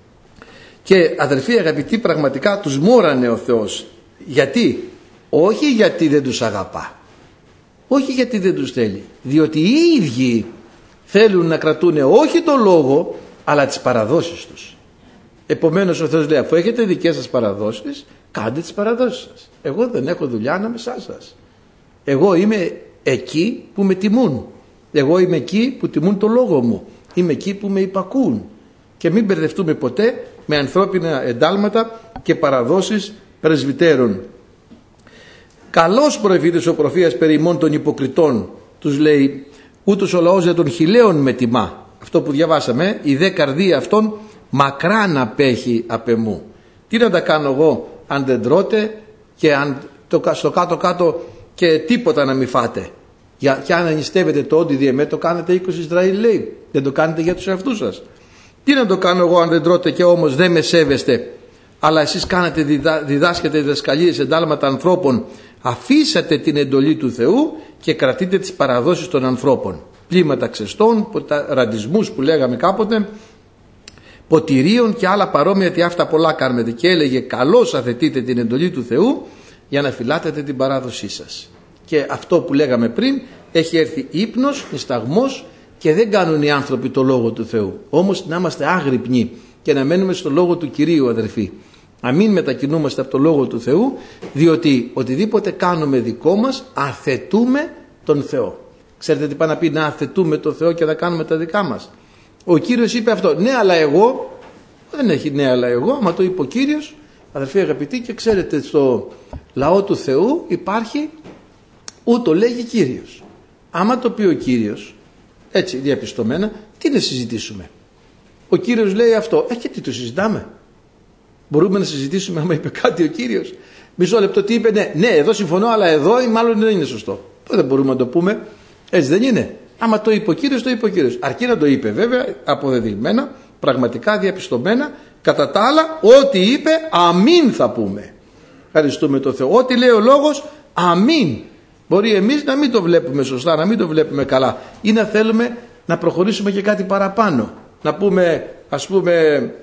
Και αδερφοί αγαπητοί, πραγματικά τους μόρανε ο Θεός. Γιατί? Όχι γιατί δεν τους αγαπά, όχι γιατί δεν τους θέλει, διότι οι ίδιοι θέλουν να κρατούν όχι το λόγο αλλά τις παραδόσεις τους. Επομένως ο Θεός λέει, αφού έχετε δικές σας παραδόσεις, κάντε τις παραδόσεις σας. Εγώ δεν έχω δουλειά ανάμεσά σας. Εγώ είμαι εκεί που με τιμούν. Εγώ είμαι εκεί που τιμούν το λόγο μου. Είμαι εκεί που με υπακούν. Και μην μπερδευτούμε ποτέ με ανθρώπινα εντάλματα και παραδόσεις πρεσβυτέρων. Καλώς προεφήτης ο προφήτης περί ημών των υποκριτών, τους λέει, ούτως ο λαός για των χιλέων με τιμά. Αυτό που διαβάσαμε, η δε καρδία αυτών μακράν απέχει απ' εμού. Τι να τα κάνω εγώ αν δεν τρώτε και αν το, στο κάτω κάτω και τίποτα να μην φάτε? Για, και αν νηστεύετε το όντι διεμέ, το κάνετε είκοσι Ισραήλ λέει, δεν το κάνετε για τους εαυτούς σας. Τι να το κάνω εγώ αν δεν τρώτε και όμως δεν με σέβεστε, αλλά εσείς κάνετε, διδά, διδάσκετε διδασκαλίες εντάλματα ανθρώπων, αφήσατε την εντολή του Θεού και κρατείτε τις παραδόσεις των ανθρώπων. Πλήματα ξεστών, ραντισμούς που λέγαμε κάποτε, ποτηρίων και άλλα παρόμοια, τι αυτά πολλά κάνετε. Και έλεγε, καλώς αθετείτε την εντολή του Θεού για να φυλάτετε την παράδοσή σας. Και αυτό που λέγαμε πριν, έχει έρθει ύπνος, νησταγμός και δεν κάνουν οι άνθρωποι το λόγο του Θεού. Όμως να είμαστε άγρυπνοι και να μένουμε στο λόγο του Κυρίου, αδερφοί. Να μην μετακινούμαστε από το λόγο του Θεού, διότι οτιδήποτε κάνουμε δικό μας αθετούμε τον Θεό. Ξέρετε τι πάει να πει να αθετούμε τον Θεό και να κάνουμε τα δικά μας? Ο Κύριος είπε αυτό, ναι αλλά εγώ, δεν έχει ναι αλλά εγώ, άμα το είπε ο Κύριος, αδερφοί αγαπητοί, και ξέρετε στο λαό του Θεού υπάρχει ούτω λέγει Κύριος. Άμα το πει ο Κύριος, έτσι διαπιστωμένα, τι να συζητήσουμε? Ο Κύριος λέει αυτό, ε και τι το συζητάμε? Μπορούμε να συζητήσουμε άμα είπε κάτι ο Κύριος? Μισό λεπτό, τι είπε? Ναι, ναι, εδώ συμφωνώ, αλλά εδώ μάλλον δεν είναι σωστό. Δεν μπορούμε να το πούμε. Έτσι δεν είναι? Άμα το είπε ο Κύριος, το είπε ο Κύριος. Αρκεί να το είπε βέβαια, αποδεδειγμένα, πραγματικά διαπιστωμένα. Κατά τα άλλα, ό,τι είπε, αμήν θα πούμε. Ευχαριστούμε τον Θεό. Ό,τι λέει ο λόγος, αμήν. Μπορεί εμείς να μην το βλέπουμε σωστά, να μην το βλέπουμε καλά, ή να θέλουμε να προχωρήσουμε και κάτι παραπάνω. Να πούμε, ας πούμε,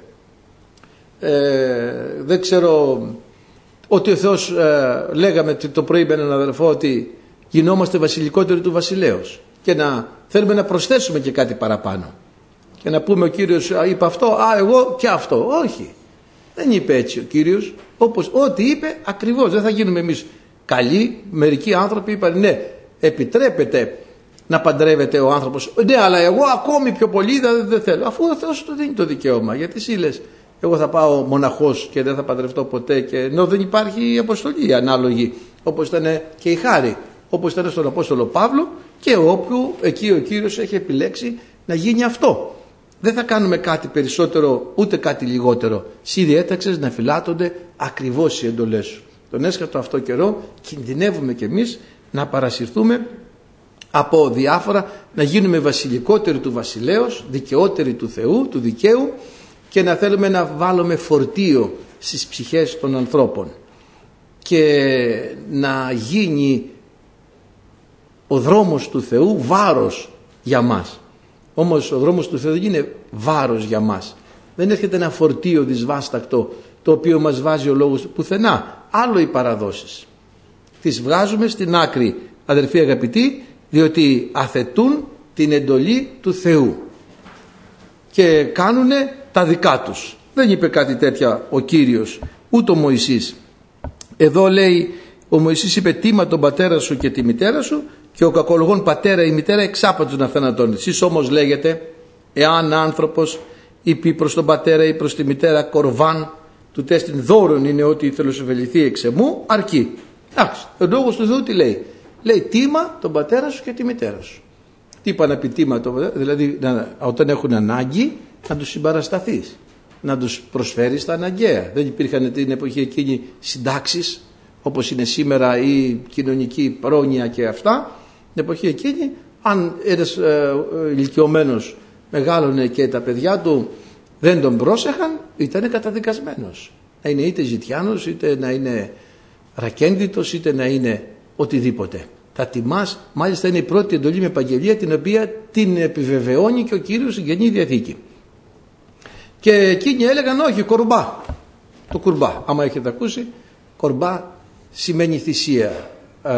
ε, δεν ξέρω, ότι ο Θεός, ε, λέγαμε το πρωί με έναν αδελφό, ότι γινόμαστε βασιλικότεροι του βασιλέως, και να θέλουμε να προσθέσουμε και κάτι παραπάνω. Και να πούμε, ο Κύριος είπε αυτό, α, εγώ και αυτό. Όχι, δεν είπε έτσι ο Κύριος. Όπως ό,τι είπε ακριβώς, δεν θα γίνουμε εμείς καλοί. Μερικοί άνθρωποι είπαν, ναι, επιτρέπεται να παντρεύεται ο άνθρωπος. Ναι, αλλά εγώ ακόμη πιο πολύ δεν, δεν θέλω. Αφού ο Θεός του δίνει το δικαίωμα. Γιατί εσύ λες, εγώ θα πάω μοναχός και δεν θα παντρευτώ ποτέ, και ενώ δεν υπάρχει η αποστολή ανάλογη, όπως ήταν και η χάρη, όπως ήταν στον Απόστολο Παύλο, και όπου εκεί ο Κύριος έχει επιλέξει να γίνει αυτό. Δεν θα κάνουμε κάτι περισσότερο ούτε κάτι λιγότερο. Συ διέταξες να φυλάτονται ακριβώς οι εντολές σου. Τον έσχατο αυτό καιρό κινδυνεύουμε κι εμείς να παρασυρθούμε από διάφορα, να γίνουμε βασιλικότεροι του βασιλέως, δικαιότεροι του Θεού, του δικαίου, και να θέλουμε να βάλουμε φορτίο στις ψυχές των ανθρώπων και να γίνει ο δρόμος του Θεού βάρος για μας. Όμως ο δρόμος του Θεού δεν είναι βάρος για μας. Δεν έρχεται ένα φορτίο δυσβάστακτο το οποίο μας βάζει ο λόγος του πουθενά. Άλλο οι παραδόσεις. Τις βγάζουμε στην άκρη, αδερφοί αγαπητοί, διότι αθετούν την εντολή του Θεού και κάνουν τα δικά τους. Δεν είπε κάτι τέτοια ο Κύριος, ούτε ο Μωυσής. Εδώ λέει ο Μωυσής είπε τίμα τον πατέρα σου και τη μητέρα σου, και ο κακολογών πατέρα ή μητέρα εξάπατος να θανατώνει. Εσείς όμως λέγετε, εάν άνθρωπος είπε προς τον πατέρα ή προς τη μητέρα κορβάν, του τέστην δώρον είναι ότι θελοσοφεληθεί εξ εμού, αρκεί. Εντάξει, ο λόγος του Θεού τι λέει? Λέει τίμα τον πατέρα σου και τη μητέρα σου. Τι είπα να πει τίμα τον πατέρα? Δηλαδή να, όταν έχουν ανάγκη να τους συμπαρασταθείς, να τους προσφέρεις τα αναγκαία. Δεν υπήρχαν την εποχή εκείνη συντάξεις όπως είναι σήμερα η κοινωνική πρόνοια και αυτά. Την εποχή εκείνη αν ένας ε, ε, ηλικιωμένος μεγάλωνε και τα παιδιά του δεν τον πρόσεχαν, ήταν καταδικασμένος. Να είναι είτε ζητιάνος, είτε να είναι ρακένδυτος, είτε να είναι οτιδήποτε. Θα τιμάς, μάλιστα είναι η πρώτη εντολή με επαγγελία, την οποία την επιβεβαιώνει και ο Κύριος στην Καινή Διαθήκη. Και εκείνοι έλεγαν όχι, κορμπά. Το κουρμπά, άμα έχετε ακούσει, κορμπά σημαίνει θυσία. Ε,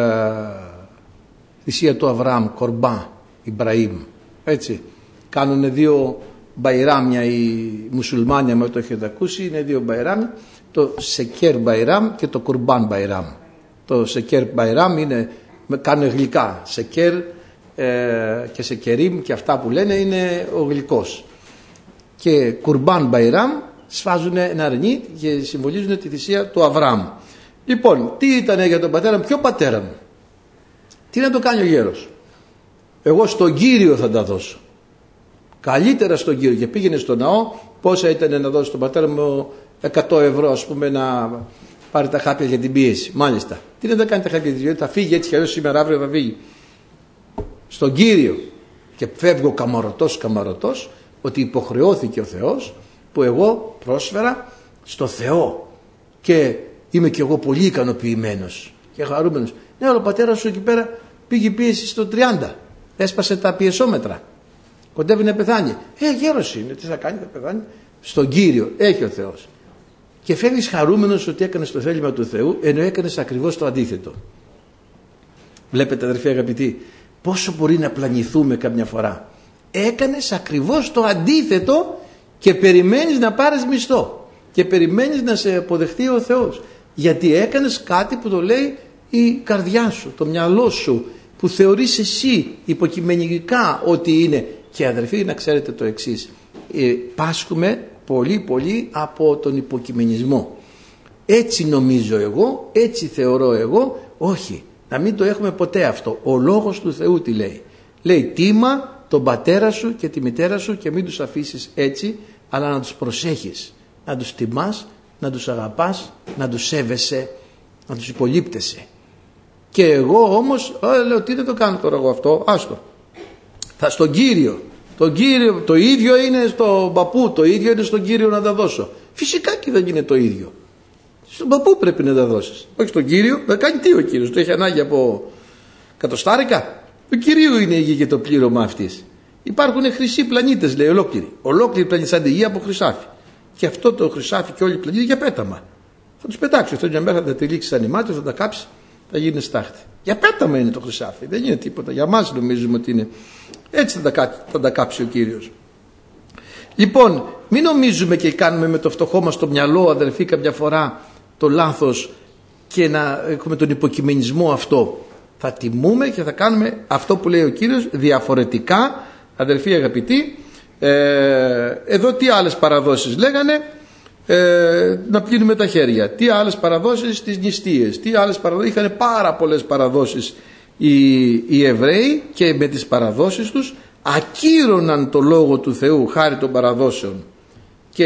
θυσία του Αβραάμ, κορμπά, Ιμπραήμ. Έτσι. Κάνουν δύο μπαϊράμια οι μουσουλμάνοι, άμα το έχετε ακούσει, είναι δύο μπαϊράμια. Το Σεκέρ Μπαϊράμ και το Κουρμπάν Μπαϊράμ. Το Σεκέρ Μπαϊράμ είναι, κάνουν γλυκά. Σεκέρ ε, και Σεκερίμ και αυτά που λένε είναι ο γλυκός. Και Κουρμπάν Μπαϊράμ σφάζουν ένα αρνί και συμβολίζουν τη θυσία του Αβραάμ. Λοιπόν, τι ήταν για τον πατέρα μου? Ποιο πατέρα μου? Τι να το κάνει ο γέρος? Εγώ στον Κύριο θα τα δώσω. Καλύτερα στον Κύριο. Και πήγαινε στο ναό, πόσα ήταν να δώσει στον πατέρα μου? εκατό ευρώ ας πούμε, να πάρει τα χάπια για την πίεση. Μάλιστα. Τι να τα κάνει τα χάπια για την πίεση? Θα φύγει έτσι κι αλλιώς σήμερα, αύριο θα φύγει. Στον Κύριο. Και φεύγω καμαρωτός καμαρωτός ότι υποχρεώθηκε ο Θεός που εγώ πρόσφερα στο Θεό. Και είμαι κι εγώ πολύ ικανοποιημένος και χαρούμενος. Ναι, αλλά ο πατέρας σου εκεί πέρα πήγε πίεση στο τριάντα. Έσπασε τα πιεσόμετρα. Κοντεύει να πεθάνει. Ε, γέρος είναι. Τι θα κάνει, θα πεθάνει. Στον Κύριο έχει ο Θεός. Και φεύγεις χαρούμενος ότι έκανες το θέλημα του Θεού, ενώ έκανες ακριβώς το αντίθετο. Βλέπετε αδερφοί αγαπητοί, πόσο μπορεί να πλανηθούμε καμιά φορά. Έκανες ακριβώς το αντίθετο και περιμένεις να πάρεις μισθό. Και περιμένεις να σε αποδεχτεί ο Θεός. Γιατί έκανες κάτι που το λέει η καρδιά σου, το μυαλό σου, που θεωρείς εσύ υποκειμενικά ότι είναι. Και αδερφοί, να ξέρετε το εξής, ε, πάσχουμε πολύ πολύ από τον υποκειμενισμό. Έτσι νομίζω εγώ, έτσι θεωρώ εγώ. Όχι, να μην το έχουμε ποτέ αυτό. Ο λόγος του Θεού τι λέει? Λέει τίμα τον πατέρα σου και τη μητέρα σου και μην τους αφήσεις έτσι, αλλά να τους προσέχεις, να τους τιμάς, να τους αγαπάς, να τους σέβεσαι, να τους υπολείπτεσαι. Και εγώ όμως ε, λέω τι δεν το κάνω τώρα εγώ αυτό, άστο. Θα στον Κύριο. Τον Κύριο, το ίδιο είναι στον παππού, το ίδιο είναι στον Κύριο να τα δώσω. Φυσικά και δεν είναι το ίδιο. Στον παππού πρέπει να τα δώσεις. Όχι στον Κύριο. Να κάνει τι ο Κύριος? Το έχει ανάγκη από κατοστάρικα? Το Κυρίου είναι η γη και το πλήρωμα αυτής. Υπάρχουν χρυσοί πλανήτες, λέει, ολόκληροι. Ολόκληροι πλανήτη σαν τη γη από χρυσάφι. Και αυτό το χρυσάφι και όλοι οι πλανήτες για πέταμα. Θα τους πετάξει. Αυτό μια μέρα θα τα τυλίξει σαν ημάτιο, θα τα κάψει, θα γίνει στάχτη. Για πέταμα είναι το χρυσάφι. Δεν είναι τίποτα. Για μας νομίζουμε ότι είναι. Έτσι θα τα, θα τα κάψει ο Κύριος. Λοιπόν, μην νομίζουμε και κάνουμε με το φτωχό μας το μυαλό, αδερφοί, καμιά φορά το λάθος και να έχουμε τον υποκειμενισμό αυτό. Θα τιμούμε και θα κάνουμε αυτό που λέει ο Κύριος διαφορετικά, αδερφοί αγαπητοί. Ε, εδώ τι άλλες παραδόσεις λέγανε? Ε, να πλύνουμε τα χέρια. Τι άλλες παραδόσεις? Στις νηστείες. Τι άλλες παραδόσεις? Είχαν πάρα πολλές παραδόσεις οι, οι Εβραίοι και με τις παραδόσεις τους ακύρωναν το λόγο του Θεού χάρη των παραδόσεων. Και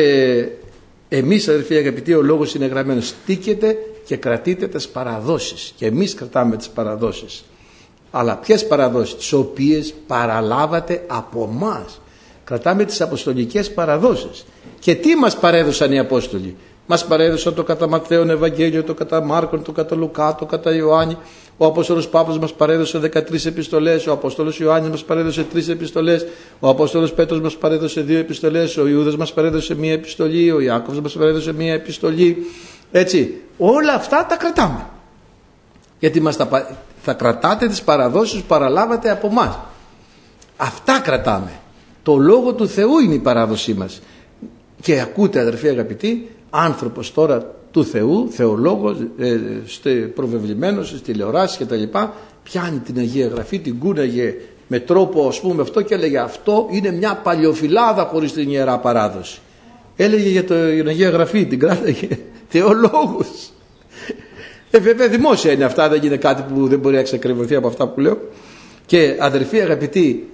εμείς αδερφοί αγαπητοί, ο λόγος είναι γραμμένος, στήκεται και κρατείτε τις παραδόσεις. Και εμείς κρατάμε τις παραδόσεις. Αλλά ποιες παραδόσεις? Τις οποίες παραλάβατε από μας. Κρατάμε τις αποστολικές παραδόσεις. Και τι μας παρέδωσαν οι Απόστολοι? Μας παρέδωσε το κατά Ματθαίον Ευαγγέλιο, το κατά Μάρκον, το κατά Λουκά, το κατά Ιωάννη. Ο Απόστολος Παύλος μας παρέδωσε δεκατρείς επιστολές, ο Απόστολος Ιωάννης μας παρέδωσε τρεις επιστολές, ο Απόστολος Πέτρος μας παρέδωσε δύο επιστολές, ο Ιούδας μας παρέδωσε μία επιστολή, ο Ιάκωβος μας παρέδωσε μία επιστολή. Έτσι, όλα αυτά τα κρατάμε. Γιατί μας τα, θα κρατάτε τις παραδόσεις που παραλάβατε από μας. Αυτά κρατάμε. Το Λόγο του Θεού είναι η παράδοσή μας. Και ακούτε, αδερφοί αγαπητοί, άνθρωπος τώρα του Θεού, θεολόγος, ε, προβεβλημένος στις τηλεοράσεις και τα λοιπά, πιάνει την Αγία Γραφή, την κούναγε με τρόπο, ας πούμε, αυτό και έλεγε αυτό είναι μια παλιοφυλάδα χωρίς την Ιερά Παράδοση. Έλεγε για το, την Αγία Γραφή, την κράταγε θεολόγους. Ε, βέβαια δημόσια είναι αυτά, δεν είναι κάτι που δεν μπορεί να εξακριβωθεί από αυτά που λέω. Και αδερφοί αγαπητοί,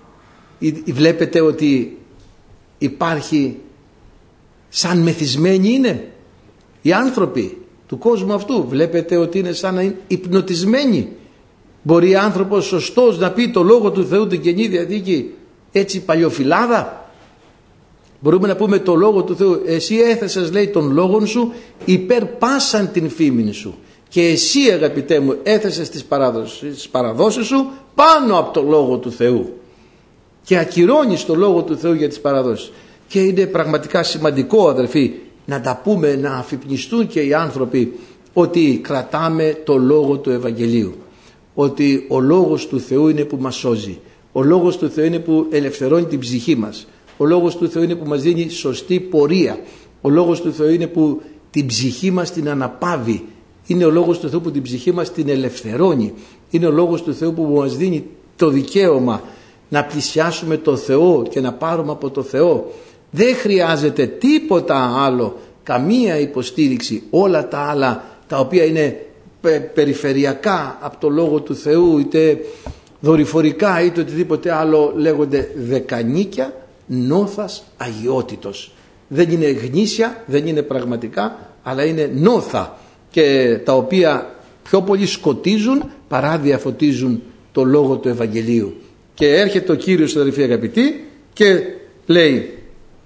βλέπετε ότι υπάρχει, σαν μεθυσμένοι είναι οι άνθρωποι του κόσμου αυτού. Βλέπετε ότι είναι σαν να είναι υπνοτισμένοι. Μπορεί άνθρωπος σωστός να πει το Λόγο του Θεού την Καινή Διαθήκη έτσι παλιοφυλάδα? Μπορούμε να πούμε το Λόγο του Θεού, εσύ έθεσες, λέει, τον λόγον σου υπέρ πάσαν την φήμην σου, και εσύ, αγαπητέ μου, έθεσες τις παραδόσεις, τις παραδόσεις σου πάνω από το Λόγο του Θεού και ακυρώνεις το Λόγο του Θεού για τις παραδόσεις. Και είναι πραγματικά σημαντικό, αδερφοί, να τα πούμε, να αφυπνιστούν και οι άνθρωποι ότι κρατάμε το Λόγο του Ευαγγελίου, ότι ο Λόγος του Θεού είναι που μας σώζει, ο Λόγος του Θεού είναι που ελευθερώνει την ψυχή μας, ο Λόγος του Θεού είναι που μας δίνει σωστή πορεία, ο Λόγος του Θεού είναι που την ψυχή μας την αναπαύει, είναι ο Λόγος του Θεού που την ψυχή μας την ελευθερώνει, είναι ο Λόγος του Θεού που μας δίνει το δικαίωμα να πλησιάσουμε το Θεό και να πάρουμε από το Θεό. Δεν χρειάζεται τίποτα άλλο, καμία υποστήριξη. Όλα τα άλλα τα οποία είναι περιφερειακά από το Λόγο του Θεού, είτε δορυφορικά είτε οτιδήποτε άλλο, λέγονται δεκανίκια νόθας αγιότητος. Δεν είναι γνήσια, δεν είναι πραγματικά, αλλά είναι νόθα, και τα οποία πιο πολύ σκοτίζουν παρά διαφωτίζουν το Λόγο του Ευαγγελίου. Και έρχεται ο Κύριος, αδελφοί αγαπητοί, και λέει,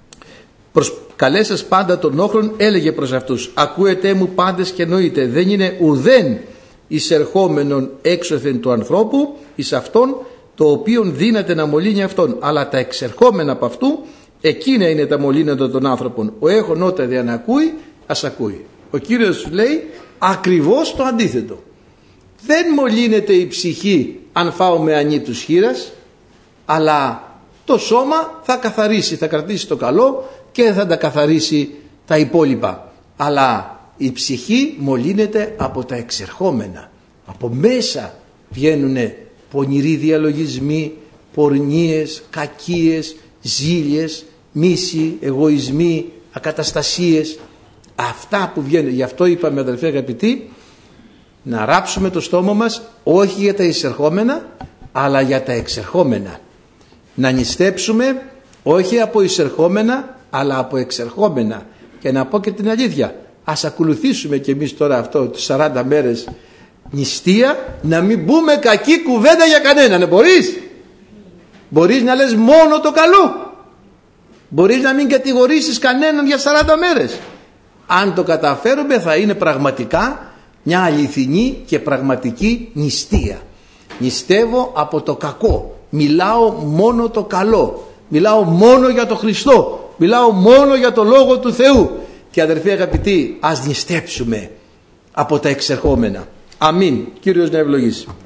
προσκαλέσας πάντα των όχλων, έλεγε προς αυτούς, ακούετε μου πάντες και νοείτε, δεν είναι ουδέν εισερχόμενον έξωθεν του ανθρώπου εις αυτόν, το οποίον δύναται να μολύνει αυτόν, αλλά τα εξερχόμενα από αυτού, εκείνα είναι τα μολύνοντα των άνθρωπων. Ο έχων ότα δε να ακούει, ας ακούει. Ο Κύριος λέει ακριβώς το αντίθετο. Δεν μολύνεται η ψυχή αν φάω με ανήτους χήρας, αλλά το σώμα θα καθαρίσει, θα κρατήσει το καλό και θα τα καθαρίσει τα υπόλοιπα. Αλλά η ψυχή μολύνεται από τα εξερχόμενα. Από μέσα βγαίνουν πονηροί διαλογισμοί, πορνίες, κακίες, ζήλιες, μίση, εγωισμοί, ακαταστασίες. Αυτά που βγαίνουν. Γι' αυτό είπαμε, αδελφοί αγαπητοί, να ράψουμε το στόμα μας όχι για τα εισερχόμενα, αλλά για τα εξερχόμενα. Να νηστέψουμε όχι από εισερχόμενα, αλλά από εξερχόμενα. Και να πω και την αλήθεια, ας ακολουθήσουμε και εμείς τώρα αυτό τις σαράντα μέρες νηστεία, να μην πούμε κακή κουβέντα για κανέναν. Μπορείς μπορείς να λες μόνο το καλό, μπορείς να μην κατηγορήσεις κανέναν για σαράντα μέρες. Αν το καταφέρουμε θα είναι πραγματικά μια αληθινή και πραγματική νηστεία. Νηστεύω από το κακό, μιλάω μόνο το καλό, μιλάω μόνο για το Χριστό, μιλάω μόνο για το Λόγο του Θεού. Και αδερφοί αγαπητοί, ας νηστέψουμε από τα εξερχόμενα. Αμήν. Κύριος να ευλογήσει.